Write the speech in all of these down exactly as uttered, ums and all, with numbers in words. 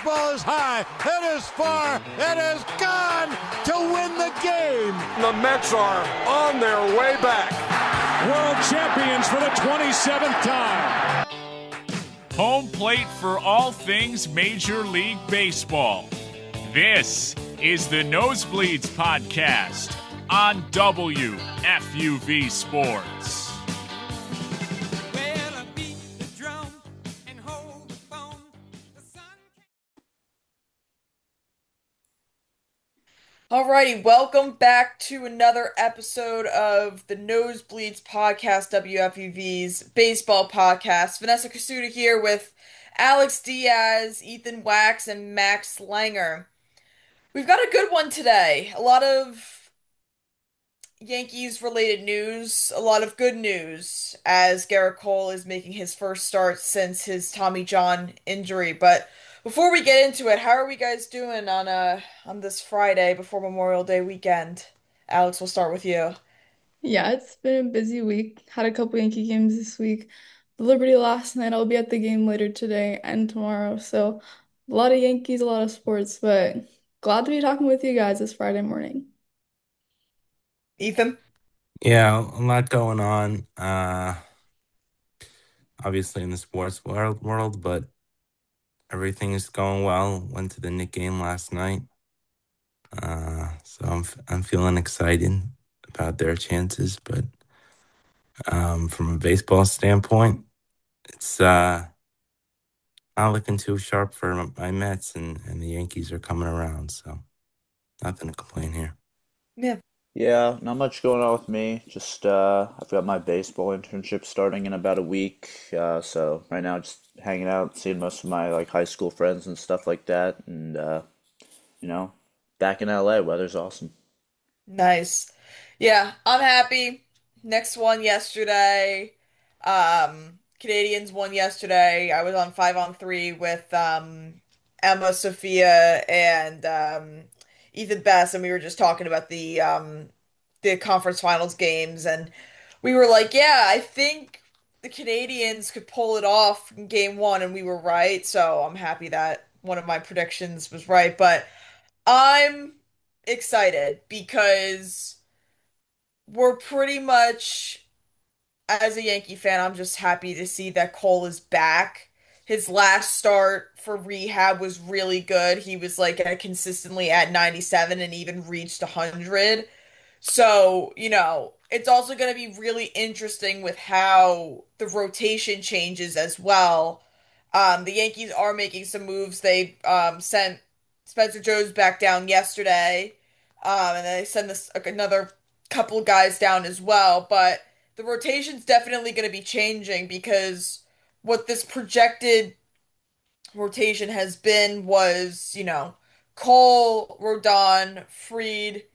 fastball is high, it is far, it is gone to win the game. The Mets are on their way back. World champions for the twenty-seventh time. Home plate for all things Major League Baseball. This is the Nosebleeds Podcast on W F U V Sports. Alrighty, welcome back to another episode of the Nosebleeds Podcast, W F U V's baseball podcast. Vanessa Kasuda here with Alex Diaz, Ethan Wax, and Max Langer. We've got a good one today. A lot of Yankees-related news, a lot of good news, as Gerrit Cole is making his first start since his Tommy John injury. But before we get into it, how are we guys doing on uh on this Friday before Memorial Day weekend? Alex, we'll start with you. Yeah, it's been a busy week. Had a couple Yankee games this week. The Liberty last night. I'll be at the game later today and tomorrow. So a lot of Yankees, a lot of sports, but glad to be talking with you guys this Friday morning. Ethan? Yeah, a lot going on. Uh, obviously in the sports world, world, but everything is going well. Went to the Knick game last night, uh, so I'm f- I'm feeling excited about their chances. But um, from a baseball standpoint, it's uh, not looking too sharp for my Mets, and, and the Yankees are coming around. So nothing to complain here. Yeah. Yeah, not much going on with me. Just uh, I've got my baseball internship starting in about a week. Uh, so right now, just hanging out, seeing most of my like high school friends and stuff like that, and uh, you know, back in L A, weather's awesome. Nice. Yeah, I'm happy. Next one yesterday. Um, Canadians won yesterday. I was on five on three with um Emma, Sophia, and um Ethan Best, and we were just talking about the um the conference finals games, and we were like, yeah, I think the Canadians could pull it off in game one, and we were right. So I'm happy that one of my predictions was right, but I'm excited because we're pretty much, as a Yankee fan, I'm just happy to see that Cole is back. His last start for rehab was really good. He was like at consistently at ninety-seven and even reached one hundred. So, you know, it's also going to be really interesting with how the rotation changes as well. Um, the Yankees are making some moves. They um, sent Spencer Jones back down yesterday, um, and they send this another couple of guys down as well. But the rotation's definitely going to be changing because what this projected rotation has been was, you know, Cole, Rodon, Fried,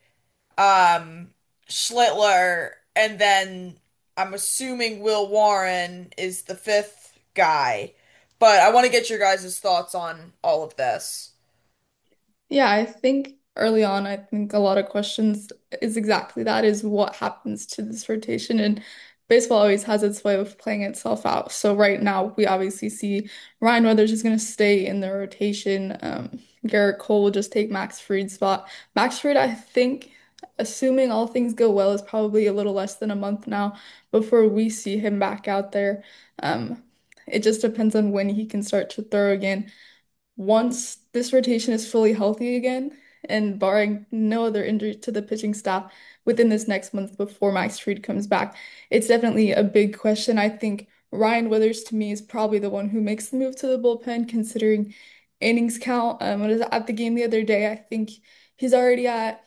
um, Schlittler, and then I'm assuming Will Warren is the fifth guy. But I want to get your guys' thoughts on all of this. Yeah, I think early on, I think a lot of questions is exactly that is what happens to this rotation. And baseball always has its way of playing itself out. So right now, we obviously see Ryan Weathers is going to stay in the rotation. Um, Gerrit Cole will just take Max Fried's spot. Max Fried, I think, assuming all things go well, is probably a little less than a month now before we see him back out there. Um, it just depends on when he can start to throw again. Once this rotation is fully healthy again, and barring no other injury to the pitching staff within this next month before Max Fried comes back, it's definitely a big question. I think Ryan Withers to me is probably the one who makes the move to the bullpen, considering innings count. Um, when I was at the game the other day, I think he's already at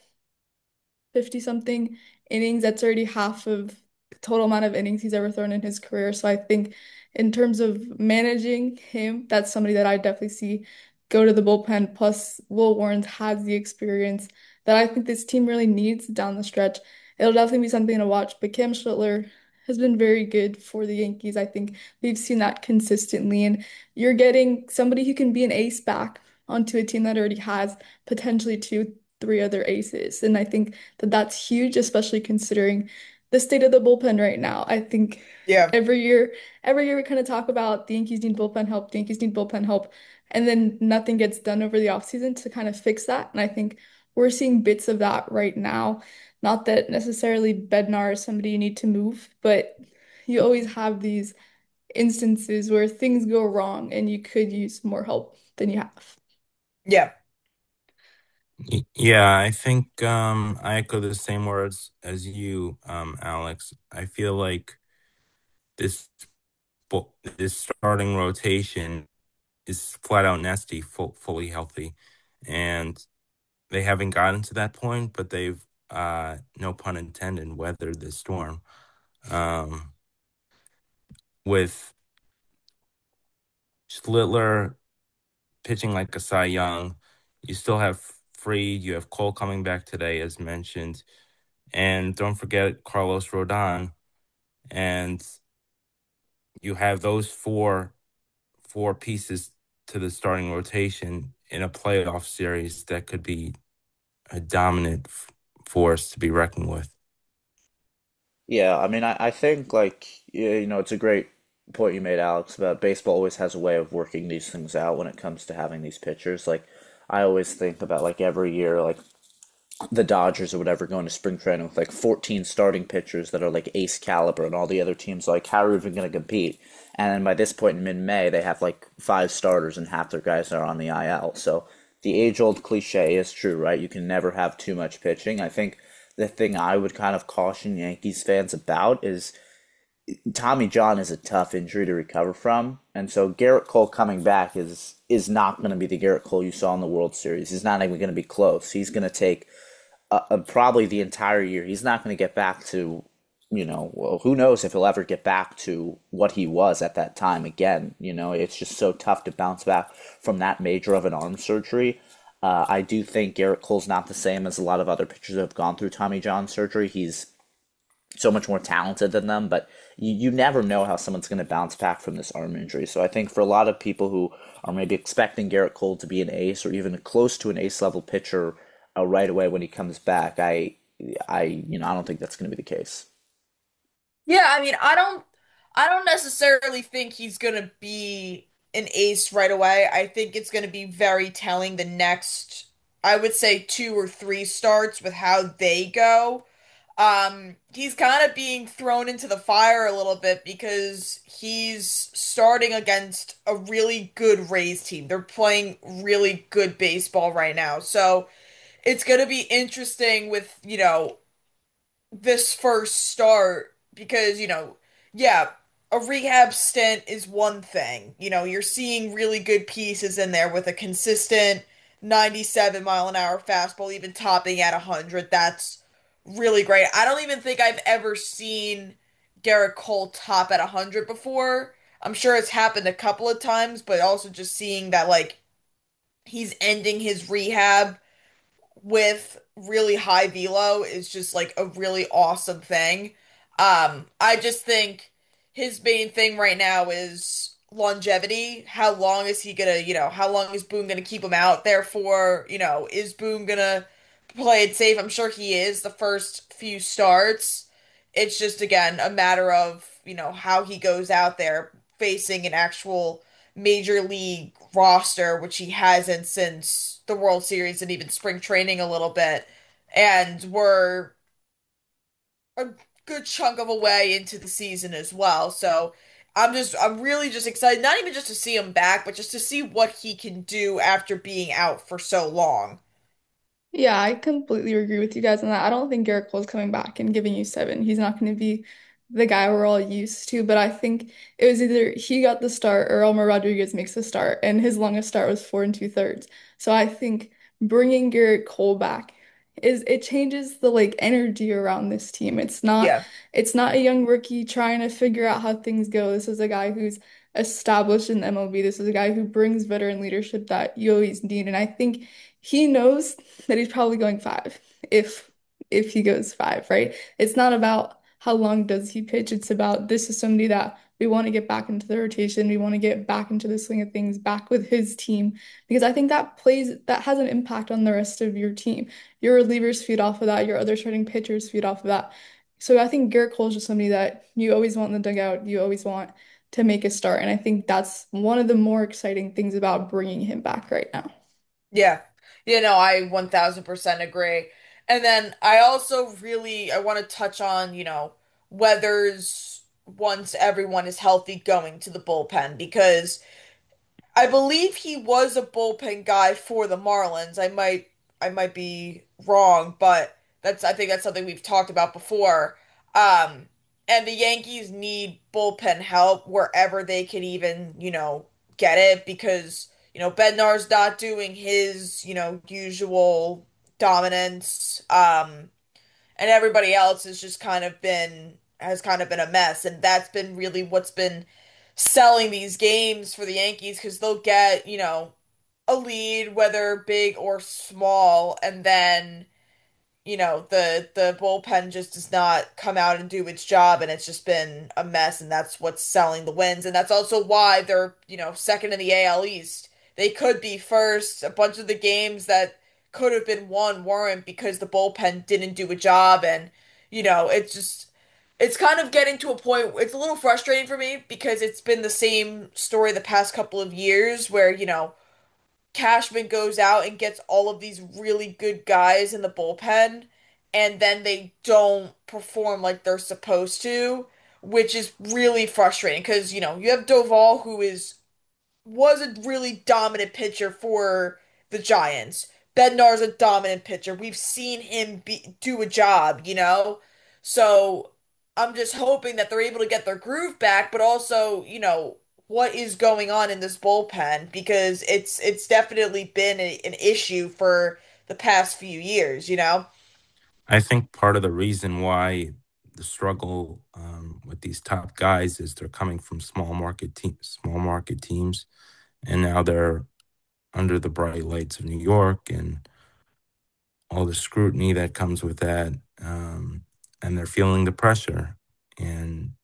fifty something innings. That's already half of the total amount of innings he's ever thrown in his career. So I think in terms of managing him, that's somebody that I definitely see go to the bullpen. Plus, Will Warren has the experience that I think this team really needs down the stretch. It'll definitely be something to watch. But Cam Schlittler has been very good for the Yankees. I think we've seen that consistently. And you're getting somebody who can be an ace back onto a team that already has potentially two, three other aces. And I think that that's huge, especially considering the state of the bullpen right now. I think Yeah. every year, every year we kind of talk about the Yankees need bullpen help, the Yankees need bullpen help, and then nothing gets done over the offseason to kind of fix that. And I think we're seeing bits of that right now. Not that necessarily Bednar is somebody you need to move, but you always have these instances where things go wrong and you could use more help than you have. Yeah. Y- Yeah, I think um, I echo the same words as you, um, Alex. I feel like this bu- this starting rotation is flat out nasty, full, fully healthy, and they haven't gotten to that point, but they've, uh, no pun intended, weathered the storm. Um, with Schlittler pitching like a Cy Young, you still have Freed, you have Cole coming back today, as mentioned, and don't forget Carlos Rodon, and you have those four four pieces to the starting rotation in a playoff series that could be a dominant f- force to be reckoned with. Yeah, I mean, I, I think like yeah, you know, it's a great point you made, Alex, about baseball always has a way of working these things out when it comes to having these pitchers. Like I always think about like every year, like the Dodgers or whatever going to spring training with like fourteen starting pitchers that are like ace caliber, and all the other teams like, how are we even going to compete? And then by this point in mid-May, they have like five starters and half their guys are on the I L. So the age-old cliche is true, right? You can never have too much pitching. I think the thing I would kind of caution Yankees fans about is Tommy John is a tough injury to recover from, and so Garrett Cole coming back is is not going to be the Garrett Cole you saw in the World Series. He's not even going to be close. He's going to take uh, uh, probably the entire year. He's not going to get back to, you know, well, who knows if he'll ever get back to what he was at that time again. You know, it's just so tough to bounce back from that major of an arm surgery. Uh, I do think Garrett Cole's not the same as a lot of other pitchers that have gone through Tommy John surgery. He's so much more talented than them, but you, you never know how someone's going to bounce back from this arm injury. So I think for a lot of people who are maybe expecting Garrett Cole to be an ace or even close to an ace level pitcher uh, right away when he comes back, I, I, you know, I don't think that's going to be the case. Yeah, I mean, I don't I don't necessarily think he's gonna be an ace right away. I think it's gonna be very telling the next, I would say two or three starts with how they go. Um, he's kind of being thrown into the fire a little bit because he's starting against a really good Rays team. They're playing really good baseball right now. So it's gonna be interesting with, you know, this first start because, you know, yeah, a rehab stint is one thing. You know, you're seeing really good pieces in there with a consistent ninety-seven mile an hour fastball, even topping at one hundred. That's really great. I don't even think I've ever seen Garrett Cole top at one hundred before. I'm sure it's happened a couple of times, but also just seeing that, like, he's ending his rehab with really high velo is just like a really awesome thing. Um, I just think his main thing right now is longevity. How long is he gonna, you know, how long is Boone gonna keep him out there for? You know, is Boone gonna play it safe? I'm sure he is the first few starts. It's just again a matter of, you know, how he goes out there facing an actual major league roster, which he hasn't since the World Series and even spring training a little bit. And we're a good chunk of a way into the season as well. So I'm just, I'm really just excited, not even just to see him back, but just to see what he can do after being out for so long. Yeah, I completely agree with you guys on that. I don't think Garrett Cole's coming back and giving you seven. He's not going to be the guy we're all used to, but I think it was either he got the start or Elmer Rodriguez makes the start, and his longest start was four and two thirds. So I think bringing Garrett Cole back is it changes the like energy around this team. It's not Yeah. it's not a young rookie trying to figure out how things go. This is a guy who's established in M L B. This is a guy who brings veteran leadership that you always need, and I think he knows that he's probably going five if if he goes five, right? It's not about how long does he pitch. It's about this is somebody that we want to get back into the rotation. We want to get back into the swing of things, back with his team, because I think that plays that has an impact on the rest of your team. Your relievers feed off of that. Your other starting pitchers feed off of that. So I think Garrett Cole is just somebody that you always want in the dugout, you always want to make a start. And I think that's one of the more exciting things about bringing him back right now. Yeah. You know, I one thousand percent agree. And then I also really I want to touch on, you know, Weathers once everyone is healthy going to the bullpen because I believe he was a bullpen guy for the Marlins. I might I might be wrong, but that's I think that's something we've talked about before. Um, and the Yankees need bullpen help wherever they can even, you know, get it because, you know, Bednar's not doing his, you know, usual dominance. Um, and everybody else has just kind of been has kind of been a mess, and that's been really what's been selling these games for the Yankees because they'll get, you know, a lead, whether big or small, and then, you know, the the bullpen just does not come out and do its job, and it's just been a mess, and that's what's selling the wins, and that's also why they're, you know, second in the A L East. They could be first. A bunch of the games that could have been won weren't because the bullpen didn't do a job, and, you know, it's just it's kind of getting to a point it's a little frustrating for me because it's been the same story the past couple of years where, you know, Cashman goes out and gets all of these really good guys in the bullpen, and then they don't perform like they're supposed to, which is really frustrating because, you know, you have Doval, who is was a really dominant pitcher for the Giants. Bednar's a dominant pitcher. We've seen him be, do a job, you know? So I'm just hoping that they're able to get their groove back, but also, you know, what is going on in this bullpen because it's it's definitely been a, an issue for the past few years, you know? I think part of the reason why the struggle um, with these top guys is they're coming from small market teams, small market teams, and now they're under the bright lights of New York and all the scrutiny that comes with that, um, and they're feeling the pressure. And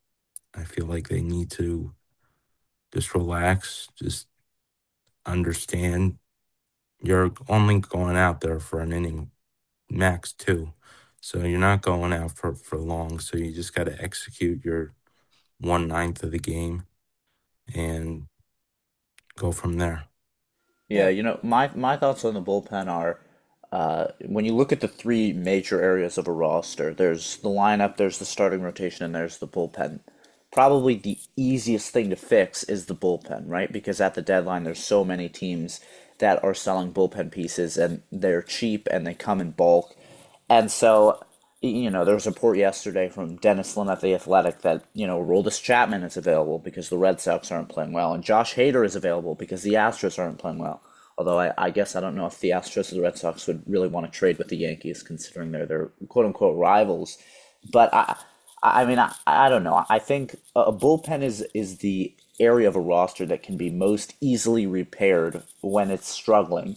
I feel like they need to just relax, just understand you're only going out there for an inning, max two. So you're not going out for, for long. So you just got to execute your one ninth of the game and go from there. Yeah, you know, my my thoughts on the bullpen are uh, when you look at the three major areas of a roster, there's the lineup, there's the starting rotation, and there's the bullpen. Probably the easiest thing to fix is the bullpen, right? Because at the deadline, there's so many teams that are selling bullpen pieces and they're cheap and they come in bulk. And so, you know, there was a report yesterday from Dennis Lin at The Athletic that, you know, Roldis Chapman is available because the Red Sox aren't playing well, and Josh Hader is available because the Astros aren't playing well. Although I, I guess I don't know if the Astros or the Red Sox would really want to trade with the Yankees, considering they're their quote unquote rivals. But I, I mean, I, I don't know. I think a bullpen is is the area of a roster that can be most easily repaired when it's struggling.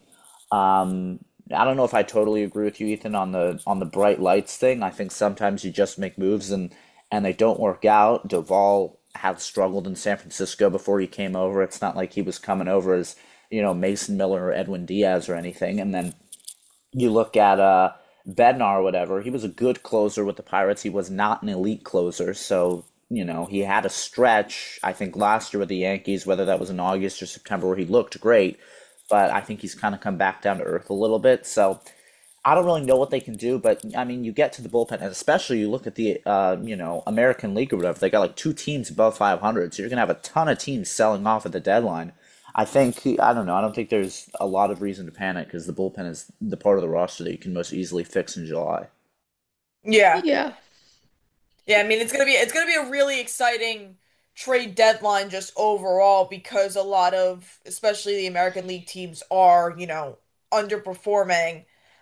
Um, I don't know if I totally agree with you, Ethan, on the on the bright lights thing. I think sometimes you just make moves and and they don't work out. Doval had struggled in San Francisco before he came over. It's not like he was coming over as, you know, Mason Miller or Edwin Diaz or anything. And then you look at uh Bednar or whatever. He was a good closer with the Pirates. He was not an elite closer, so you know he had a stretch. I think last year with the Yankees, whether that was in August or September, where he looked great, but I think he's kind of come back down to earth a little bit. So I don't really know what they can do, but I mean, you get to the bullpen, and especially you look at the uh, you know American League or whatever. They got like two teams above five hundred, so you're gonna have a ton of teams selling off at the deadline. I think I don't know. I don't think there's a lot of reason to panic because the bullpen is the part of the roster that you can most easily fix in July. Yeah. Yeah. Yeah, I mean it's gonna be it's gonna be a really exciting trade deadline just overall because a lot of especially the American League teams are, you know, underperforming.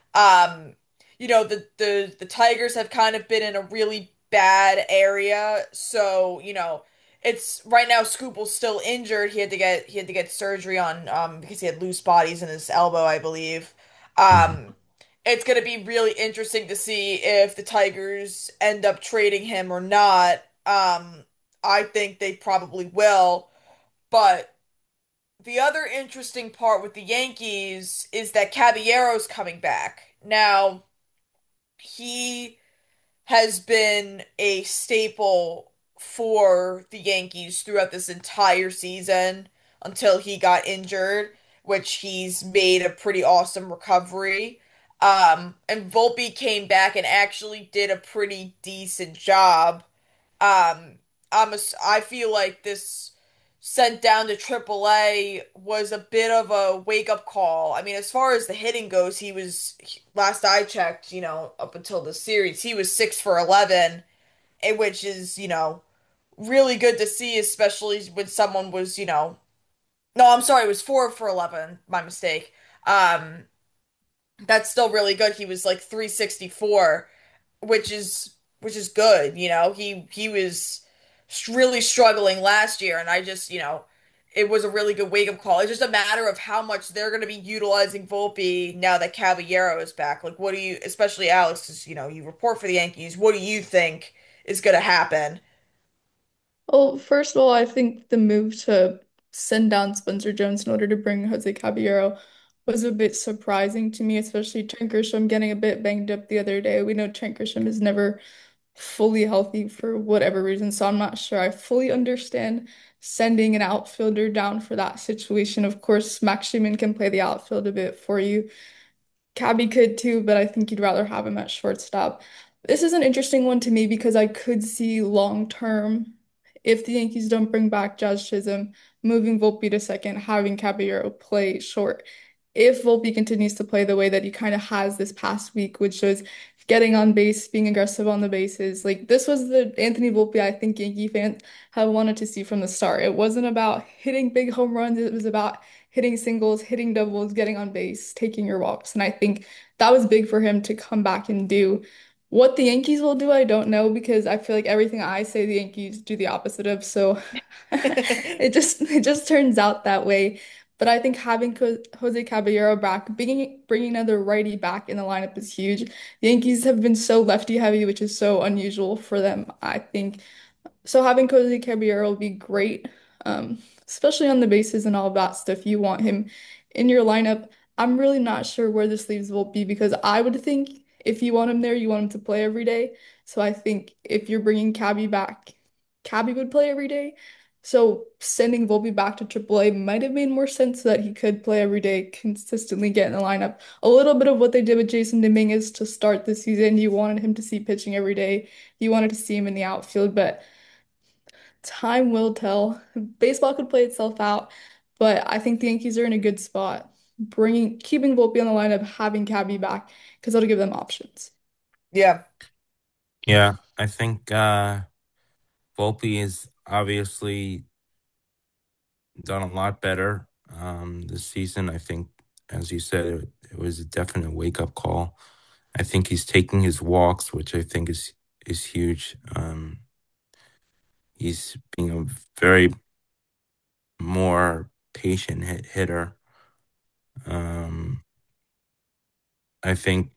Um, you know, the the the Tigers have kind of been in a really bad area, so, you know, it's right now Scoople's still injured. He had to get he had to get surgery on um because he had loose bodies in his elbow, I believe. Mhm. Um it's going to be really interesting to see if the Tigers end up trading him or not. Um, I think they probably will. But the other interesting part with the Yankees is that Caballero's coming back. Now, he has been a staple for the Yankees throughout this entire season until he got injured, which he's made a pretty awesome recovery. Um, and Volpe came back and actually did a pretty decent job. Um, I'm a, I feel like this sent down to triple A was a bit of a wake-up call. I mean, as far as the hitting goes, he was last I checked, you know, up until the series, he was six for eleven, eh, which is, you know, really good to see, especially when someone was, you know, no, I'm sorry, it was four for eleven, my mistake. Um, that's still really good. He was like three sixty-four, which is which is good. You know, he he was really struggling last year, and I just, you know, it was a really good wake-up call. It's just a matter of how much they're going to be utilizing Volpe now that Caballero is back. Like, what do you, especially Alex, because, you know, you report for the Yankees, what do you think is going to happen? Well, first of all, I think the move to send down Spencer Jones in order to bring Jose Caballero was a bit surprising to me, especially Trent Grisham getting a bit banged up the other day. We know Trent Grisham is never fully healthy for whatever reason, so I'm not sure I fully understand sending an outfielder down for that situation. Of course, Max Schumann can play the outfield a bit for you. Cabby could too, but I think you'd rather have him at shortstop. This is an interesting one to me because I could see long term, if the Yankees don't bring back Jazz Chisholm, moving Volpe to second, having Caballero play short. If Volpe continues to play the way that he kind of has this past week, which was getting on base, being aggressive on the bases, like this was the Anthony Volpe I think Yankee fans have wanted to see from the start. It wasn't about hitting big home runs, it was about hitting singles, hitting doubles, getting on base, taking your walks. And I think that was big for him to come back and do. What the Yankees will do, I don't know because I feel like everything I say the Yankees do the opposite of. So it just it just turns out that way. But I think having Co Jose Caballero back, bringing bringing another righty back in the lineup is huge. The Yankees have been so lefty heavy, which is so unusual for them. I think so having Cozy Caballero will be great, um, especially on the bases and all of that stuff. You want him in your lineup. I'm really not sure where this leaves will be because I would think if you want him there, you want him to play every day. So I think if you're bringing Cabby back, Cabby would play every day. So sending Volpe back to triple A might have made more sense so that he could play every day, consistently get in the lineup. A little bit of what they did with Jason Dominguez to start the season. You wanted him to see pitching every day. You wanted to see him in the outfield, but time will tell. Baseball could play itself out, but I think the Yankees are in a good spot. Bringing, keeping Volpe on the lineup, having Cabby back, because that'll give them options. Yeah. Yeah, I think uh, Volpe is obviously done a lot better um, this season. I think, as you said, it, it was a definite wake-up call. I think he's taking his walks, which I think is is huge. Um, he's being a very more patient hit hitter. Um, I think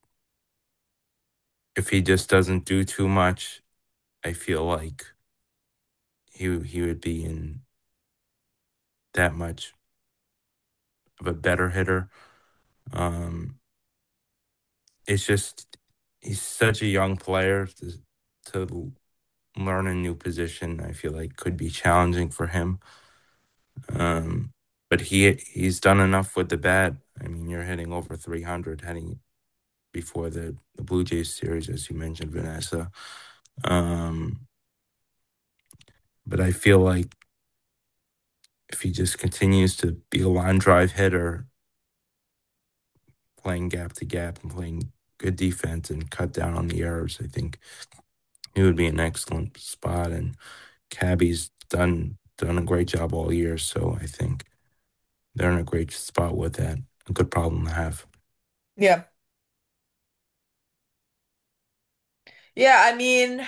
if he just doesn't do too much, I feel like he he would be in that much of a better hitter. Um, it's just he's such a young player to, to learn a new position. I feel like could be challenging for him. Um, but he he's done enough with the bat. I mean, you're hitting over three hundred heading before the, the Blue Jays series, as you mentioned, Vanessa. Um, but I feel like if he just continues to be a line drive hitter, playing gap to gap and playing good defense and cut down on the errors, I think he would be an excellent spot. And Cabby's done done a great job all year, so I think they're in a great spot with that. A good problem to have. Yeah. Yeah, I mean,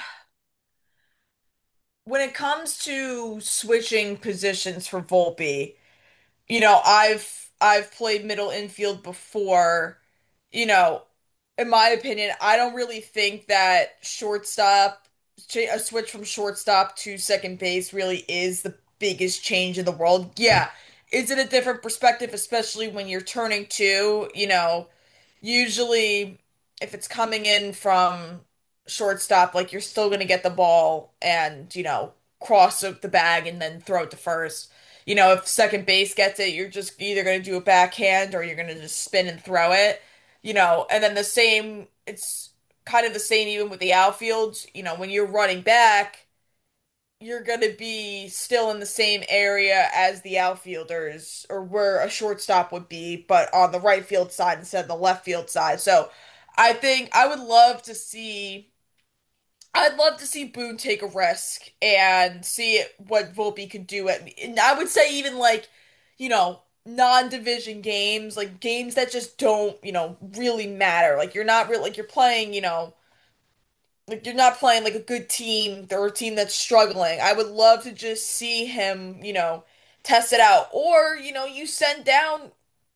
when it comes to switching positions for Volpe, you know, I've I've played middle infield before. You know, in my opinion, I don't really think that shortstop, cha- a switch from shortstop to second base really is the biggest change in the world. Yeah, is it a different perspective, especially when you're turning two? You know, usually if it's coming in from shortstop, like you're still going to get the ball and, you know, cross the the bag and then throw it to first. You know, if second base gets it, you're just either going to do a backhand or you're going to just spin and throw it. You know, and then the same, it's kind of the same even with the outfield. You know, when you're running back, you're going to be still in the same area as the outfielders or where a shortstop would be, but on the right field side instead of the left field side. So I think I would love to see I'd love to see Boone take a risk and see what Volpe could do at and I would say even like, you know, non-division games, like games that just don't, you know, really matter. Like you're not really like you're playing, you know, like you're not playing like a good team or a team that's struggling. I would love to just see him, you know, test it out. Or, you know, you send down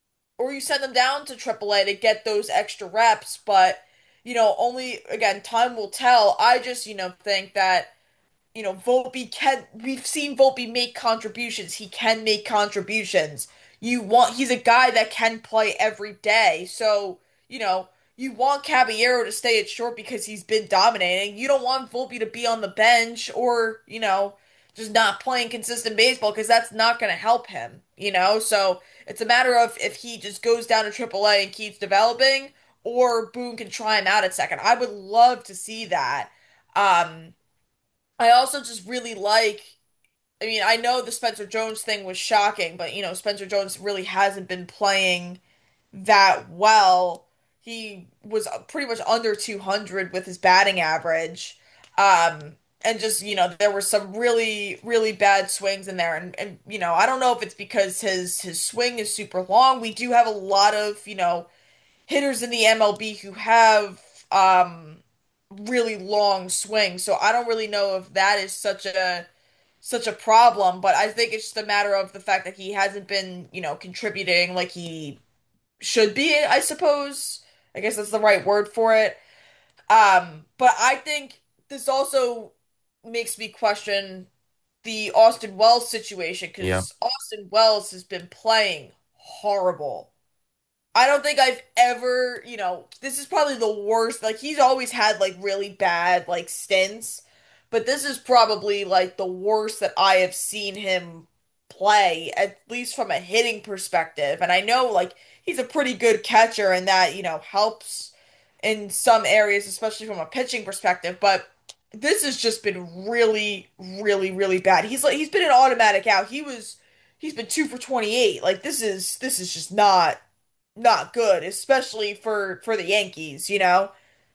or you send them down to triple A to get those extra reps, but you know, only again, time will tell. I just, you know, think that you know, Volpe can, we've seen Volpe make contributions. He can make contributions. You want, he's a guy that can play every day. So, you know, you want Caballero to stay at short because he's been dominating. You don't want Volpe to be on the bench or, you know, just not playing consistent baseball because that's not going to help him, you know? So it's a matter of if he just goes down to triple A and keeps developing or Boone can try him out at second. I would love to see that. Um, I also just really like, I mean, I know the Spencer Jones thing was shocking, but you know, Spencer Jones really hasn't been playing that well. He was pretty much under two hundred with his batting average. Um, and just, you know, there were some really, really bad swings in there. And, and, you know, I don't know if it's because his his swing is super long. We do have a lot of, you know, hitters in the M L B who have um really long swings. So I don't really know if that is such a such a problem, but I think it's just a matter of the fact that he hasn't been, you know, contributing like he should be, I suppose. I guess that's the right word for it. Um, but I think this also makes me question the Austin Wells situation Yeah. because Austin Wells has been playing horrible. I don't think I've ever, you know, this is probably the worst. Like he's always had like really bad like stints, but this is probably like the worst that I have seen him play, at least from a hitting perspective. And I know like he's a pretty good catcher and that, you know, helps in some areas, especially from a pitching perspective, but this has just been really, really, really bad. He's like he's been an automatic out. He was he's been two for twenty-eight. Like this is this is just not not good, especially for for the Yankees, you know?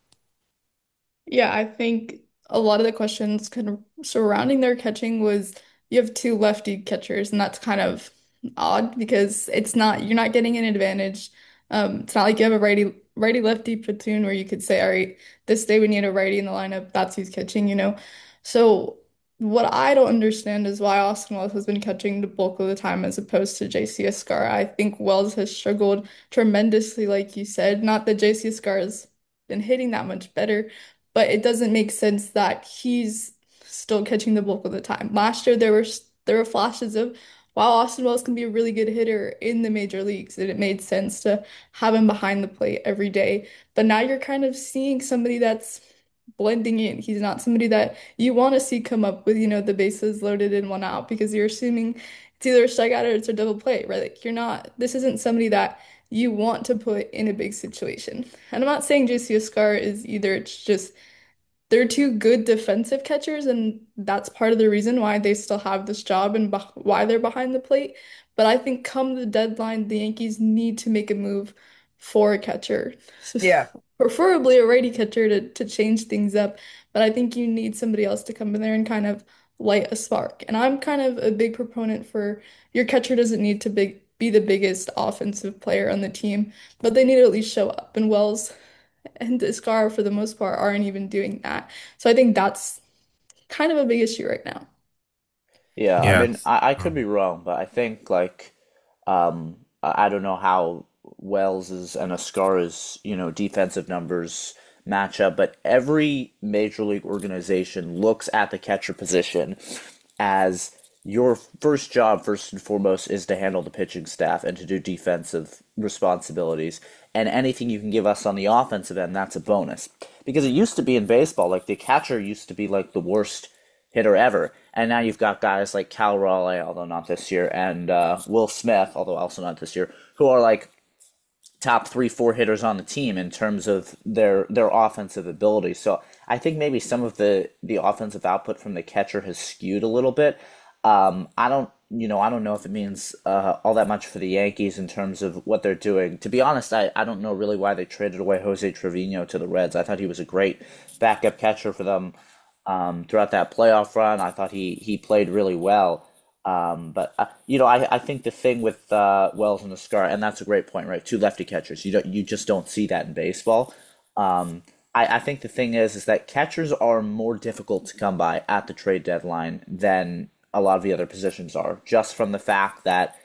Yeah, I think a lot of the questions kind of surrounding their catching was you have two lefty catchers, and that's kind of odd because it's not you're not getting an advantage. Um, it's not like you have a righty righty lefty platoon where you could say, all right, this day we need a righty in the lineup, that's who's catching, you know. So what I don't understand is why Austin Wells has been catching the bulk of the time as opposed to J C Escarra. I think Wells has struggled tremendously, like you said. Not that J C Escarra has been hitting that much better, but it doesn't make sense that he's still catching the bulk of the time. Last year there were there were flashes of wow, Austin Wells can be a really good hitter in the major leagues, and it made sense to have him behind the plate every day. But now you're kind of seeing somebody that's blending in. He's not somebody that you want to see come up with, you know, the bases loaded in one out because you're assuming it's either a strikeout or it's a double play, right? Like you're not, this isn't somebody that you want to put in a big situation. And I'm not saying J C Escar is either, it's just they're two good defensive catchers, and that's part of the reason why they still have this job and beh why they're behind the plate. But I think come the deadline, the Yankees need to make a move for a catcher, Yeah. preferably a righty catcher to to change things up. But I think you need somebody else to come in there and kind of light a spark. And I'm kind of a big proponent for your catcher doesn't need to big be the biggest offensive player on the team, but they need to at least show up. And Wells and Scar, for the most part, aren't even doing that. So I think that's kind of a big issue right now. Yeah, I Yeah. mean, I, I could Um, be wrong, but I think like um I I don't know how Wells's and Ascara's, you know, defensive numbers match up, but every major league organization looks at the catcher position as your first job, first and foremost, is to handle the pitching staff and to do defensive responsibilities. And anything you can give us on the offensive end, that's a bonus. Because it used to be in baseball, like the catcher used to be like the worst hitter ever. And now you've got guys like Cal Raleigh, although not this year, and uh, Will Smith, although also not this year, who are like top three, four hitters on the team in terms of their their offensive ability. So I think maybe some of the the offensive output from the catcher has skewed a little bit. Um, I don't, you know, I don't know if it means uh, all that much for the Yankees in terms of what they're doing. To be honest, I, I don't know really why they traded away Jose Trevino to the Reds. I thought he was a great backup catcher for them um, throughout that playoff run. I thought he he played really well. Um, but uh, you know, I, I think the thing with uh, Wells and Oscar, and that's a great point, right? Two lefty catchers. You don't you just don't see that in baseball. Um, I, I think the thing is is that catchers are more difficult to come by at the trade deadline than a lot of the other positions are, just from the fact that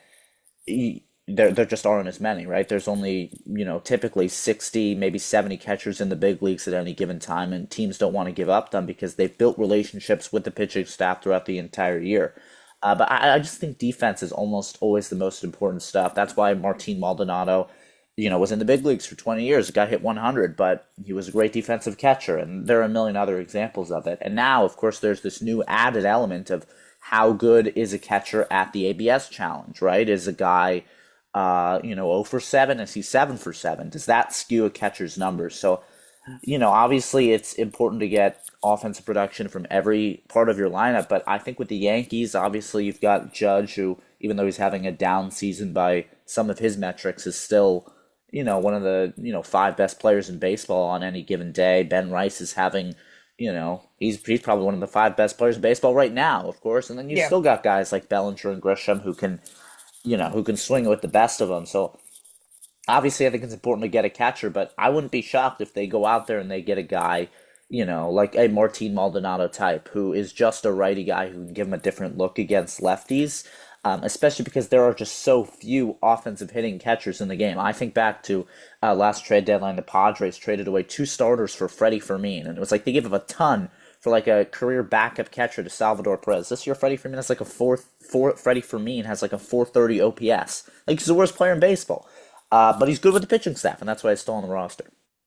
y- there there just aren't as many, right? There's only, you know, typically sixty, maybe seventy catchers in the big leagues at any given time, and teams don't want to give up them because they've built relationships with the pitching staff throughout the entire year. Uh, but I, I just think defense is almost always the most important stuff. That's why Martin Maldonado, you know, was in the big leagues for twenty years, got hit one hundred, but he was a great defensive catcher, and there are a million other examples of it. And now, of course, there's this new added element of how good is a catcher at the A B S challenge, right? Is a guy, uh, you know, zero for seven? Is he seven for seven? Does that skew a catcher's numbers? So, you know, obviously it's important to get offensive production from every part of your lineup, but I think with the Yankees, obviously you've got Judge, who, even though he's having a down season by some of his metrics, is still, you know, one of the, you know, five best players in baseball on any given day. Ben Rice is having, you know, he's he's probably one of the five best players in baseball right now, of course. And then you've Yeah. still got guys like Bellinger and Grisham who can, you know, who can swing with the best of them. So obviously, I think it's important to get a catcher, but I wouldn't be shocked if they go out there and they get a guy, you know, like a Martin Maldonado type, who is just a righty guy who can give him a different look against lefties, um, especially because there are just so few offensive hitting catchers in the game. I think back to uh, last trade deadline, the Padres traded away two starters for Freddie Fermin, and it was like they gave up a ton for like a career backup catcher to Salvador Perez. This year, Freddie Fermin has like a four, four Freddie Fermin has like a four thirty O P S. Like he's the worst player in baseball. Uh, but he's good with the pitching staff, and that's why he's still on the roster.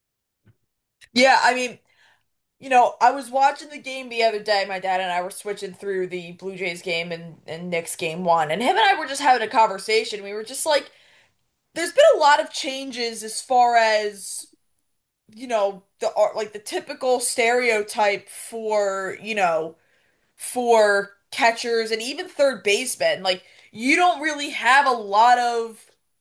Yeah, I mean, you know, I was watching the game the other day. My dad and I were switching through the Blue Jays game and, and Knicks game one, and him and I were just having a conversation. We were just like, there's been a lot of changes as far as, you know, the art, like the typical stereotype for, you know, for catchers and even third basemen. Like, you don't really have a lot of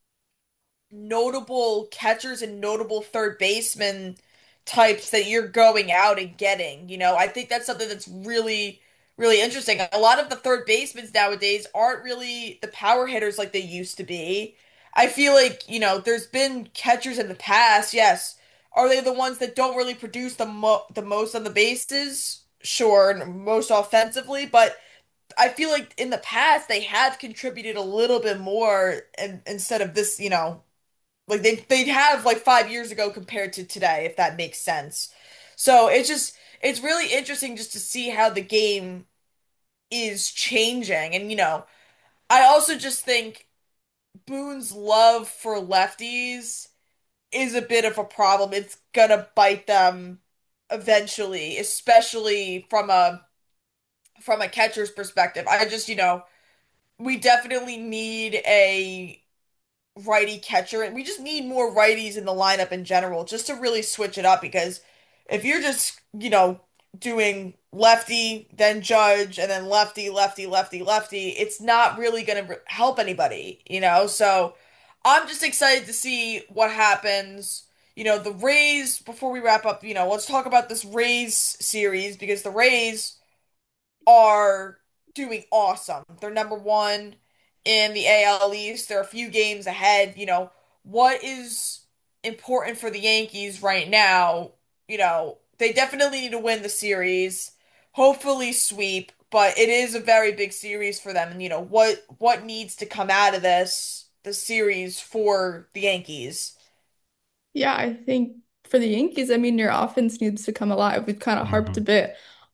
notable catchers and notable third baseman types that you're going out and getting. You know, I think that's something that's really, really interesting. A lot of the third basemen nowadays aren't really the power hitters like they used to be. I feel like, you know, there's been catchers in the past, yes. Are they the ones that don't really produce the mo the most on the bases? Sure, and most offensively, but I feel like in the past they have contributed a little bit more and instead of this, you know, like they they'd have like five years ago compared to today, if that makes sense. So it's just it's really interesting just to see how the game is changing. And you know, I also just think Boone's love for lefties is a bit of a problem. It's gonna bite them eventually, especially from a from a catcher's perspective. I just, you know, we definitely need a righty catcher, and we just need more righties in the lineup in general, just to really switch it up. Because if you're just, you know, doing lefty, then Judge, and then lefty, lefty, lefty, lefty, it's not really going to help anybody, you know? So I'm just excited to see what happens. You know, the Rays, before we wrap up, you know, let's talk about this Rays series because the Rays are doing awesome. They're number one in the A L East. They're a few games ahead. You know, what is important for the Yankees right now? You know, they definitely need to win the series, hopefully sweep, but it is a very big series for them. And you know, what what needs to come out of this the series for the Yankees? Yeah, I think for the Yankees, I mean, your offense needs to come alive. We've kind of harped a Hmm. bit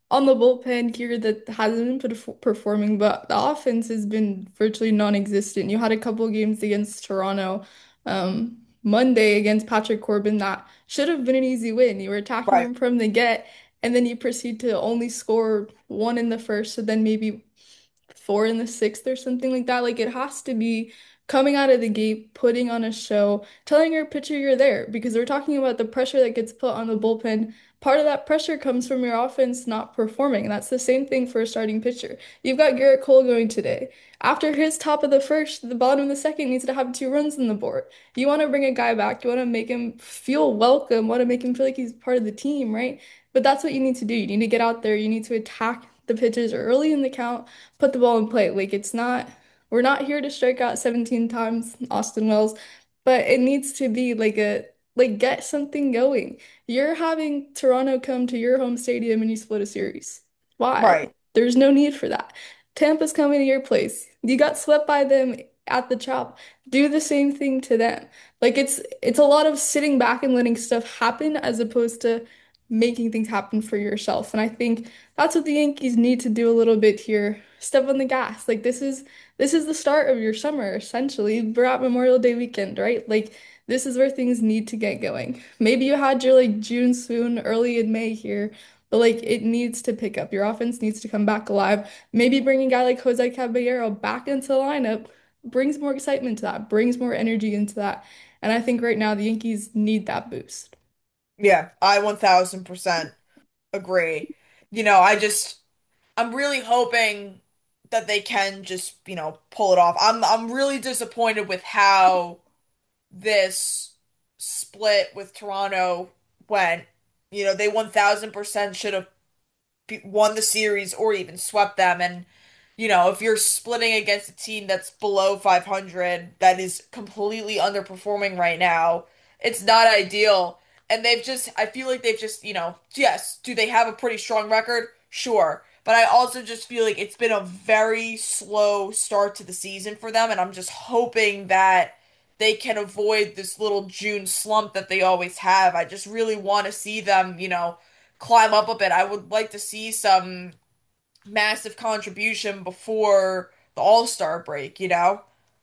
on the bullpen here that hasn't been perf- performing, but the offense has been virtually non-existent. You had a couple games against Toronto, um, Monday against Patrick Corbin that should have been an easy win. You were attacking Right. him from the get, and then you proceed to only score one in the first, so then maybe four in the sixth or something like that. Like it has to be coming out of the gate, putting on a show, telling your pitcher you're there because we're talking about the pressure that gets put on the bullpen. Part of that pressure comes from your offense not performing. And that's the same thing for a starting pitcher. You've got Garrett Cole going today. After his top of the first, the bottom of the second needs to have two runs on the board. You want to bring a guy back. You want to make him feel welcome, want to make him feel like he's part of the team, right? But that's what you need to do. You need to get out there. You need to attack the pitches early in the count, put the ball in play. Like it's not, we're not here to strike out seventeen times, Austin Wells, but it needs to be like a, like get something going. You're having Toronto come to your home stadium and you split a series. Why? Right. There's no need for that. Tampa's coming to your place. You got swept by them at the Chop. Do the same thing to them. Like it's it's a lot of sitting back and letting stuff happen as opposed to making things happen for yourself. And I think that's what the Yankees need to do a little bit here. Step on the gas. Like this is this is the start of your summer, essentially. We're at Memorial Day weekend, right? Like this is where things need to get going. Maybe you had your like June swoon early in May here, but like it needs to pick up. Your offense needs to come back alive. Maybe bringing a guy like Jose Caballero back into the lineup brings more excitement to that, brings more energy into that. And I think right now the Yankees need that boost. Yeah, I one thousand percent agree. You know, I just I'm really hoping that they can just, you know, pull it off. I'm I'm really disappointed with how this split with Toronto went. You know, they one thousand percent should have be- won the series or even swept them. And, you know, if you're splitting against a team that's below five hundred, that is completely underperforming right now, it's not ideal. And they've just, I feel like they've just, you know, yes, do they have a pretty strong record? Sure. But I also just feel like it's been a very slow start to the season for them. And I'm just hoping that they can avoid this little June slump that they always have. I just really want to see them, you know, climb up a bit. I would like to see some massive contribution before the All-Star break, you know?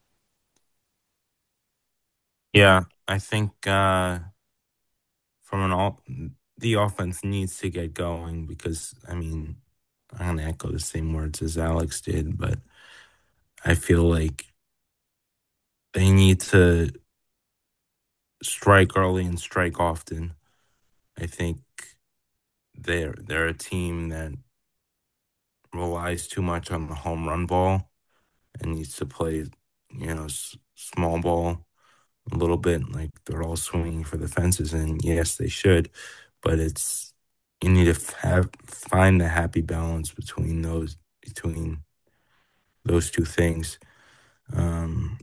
Yeah, I think uh, from an all the offense needs to get going because I mean I'm gonna echo the same words as Alex did, but I feel like they need to strike early and strike often. I think they're they're a team that relies too much on the home run ball and needs to play, you know, s- small ball a little bit. Like they're all swinging for the fences, and yes, they should, but it's you need to f- have find the happy balance between those between those two things. Um,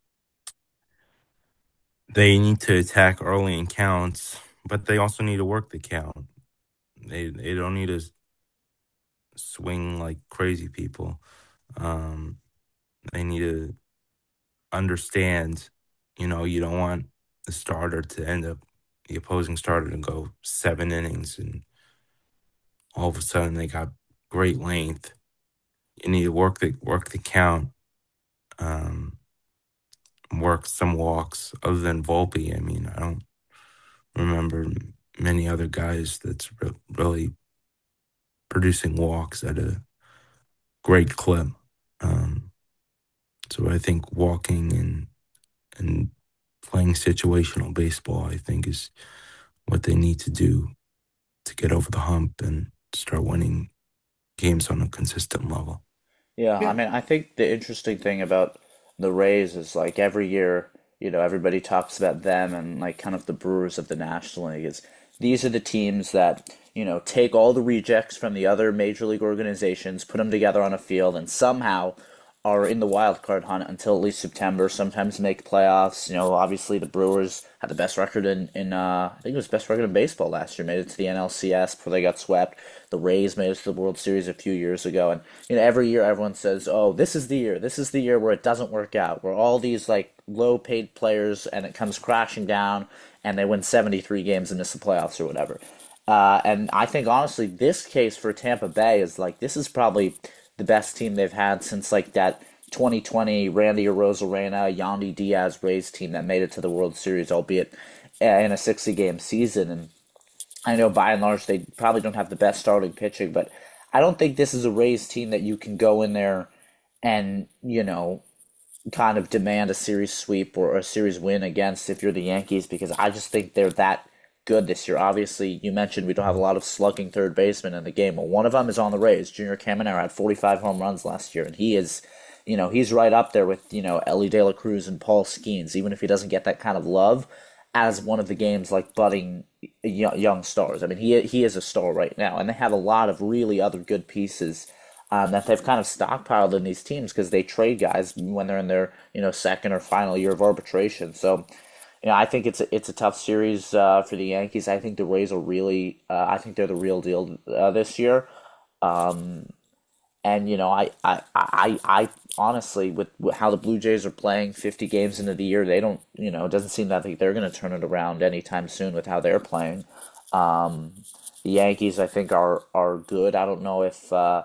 they need to attack early in counts, but they also need to work the count. They they don't need to swing like crazy people. Um, they need to understand, you know, you don't want the starter to end up the opposing starter to go seven innings and all of a sudden they got great length. You need to work the work the count, um, work some walks. Other than Volpe, I mean, I don't remember many other guys that's re- really producing walks at a great clip. Um, so I think walking and and playing situational baseball, I think, is what they need to do to get over the hump and start winning games on a consistent level. Yeah, I Yeah. mean, I think the interesting thing about the Rays is like every year, you know, everybody talks about them and like kind of the Brewers of the National League is these are the teams that, you know, take all the rejects from the other major league organizations, put them together on a field, and somehow are in the wild card hunt until at least September, sometimes make playoffs. You know, obviously the Brewers had the best record in, in uh, I think it was best record in baseball last year, made it to the N L C S before they got swept. The Rays made it to the World Series a few years ago. And, you know, every year everyone says, oh, this is the year. This is the year where it doesn't work out, where all these, like, low-paid players and it comes crashing down and they win seventy-three games and miss the playoffs or whatever. Uh, and I think honestly, this case for Tampa Bay is like this is probably the best team they've had since like that twenty twenty Randy Arozarena, Yandy Diaz Rays team that made it to the World Series, albeit uh, in a sixty game season. And I know by and large they probably don't have the best starting pitching, but I don't think this is a Rays team that you can go in there and, you know, kind of demand a series sweep or a series win against if you're the Yankees, because I just think they're that good this year. Obviously, you mentioned we don't have a lot of slugging third basemen in the game. Well, one of them is on the Rays. Junior Caminero had forty-five home runs last year, and he is, you know, he's right up there with, you know, Ellie De La Cruz and Paul Skeens, even if he doesn't get that kind of love as one of the game's like budding young stars. I mean, he he is a star right now, and they have a lot of really other good pieces um, that they've kind of stockpiled in these teams because they trade guys when they're in their, you know, second or final year of arbitration. So, you know, I think it's a, it's a tough series uh, for the Yankees. I think the Rays are really, uh, I think they're the real deal uh, this year. Um, and, you know, I, I, I, I honestly, with, with how the Blue Jays are playing fifty games into the year, they don't, you know, it doesn't seem that they're going to turn it around anytime soon with how they're playing. Um, the Yankees, I think, are, are good. I don't know if, uh,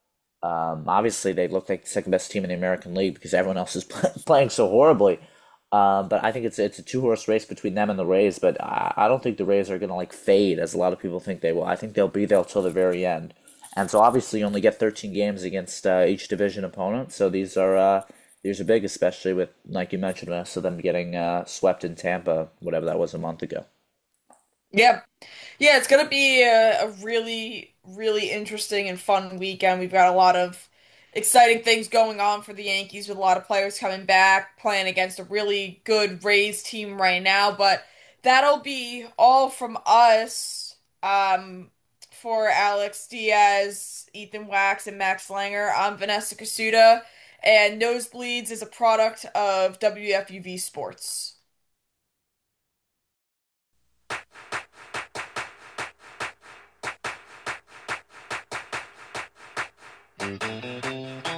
um, obviously they look like the second best team in the American League because everyone else is playing so horribly. Um, but I think it's it's a two horse race between them and the Rays. But I, I don't think the Rays are gonna like fade as a lot of people think they will. I think they'll be there till the very end. And so obviously you only get thirteen games against uh, each division opponent. So these are uh, these are big, especially with, like you mentioned, most of them getting uh, swept in Tampa, whatever that was a month ago. Yeah. Yeah, it's gonna be a, a really, really interesting and fun weekend. We've got a lot of exciting things going on for the Yankees with a lot of players coming back, playing against a really good Rays team right now. But that'll be all from us. Um, for Alex Diaz, Ethan Wax, and Max Langer, I'm Vanessa Kasuda, and Nosebleeds is a product of W F U V Sports. Mm-hmm.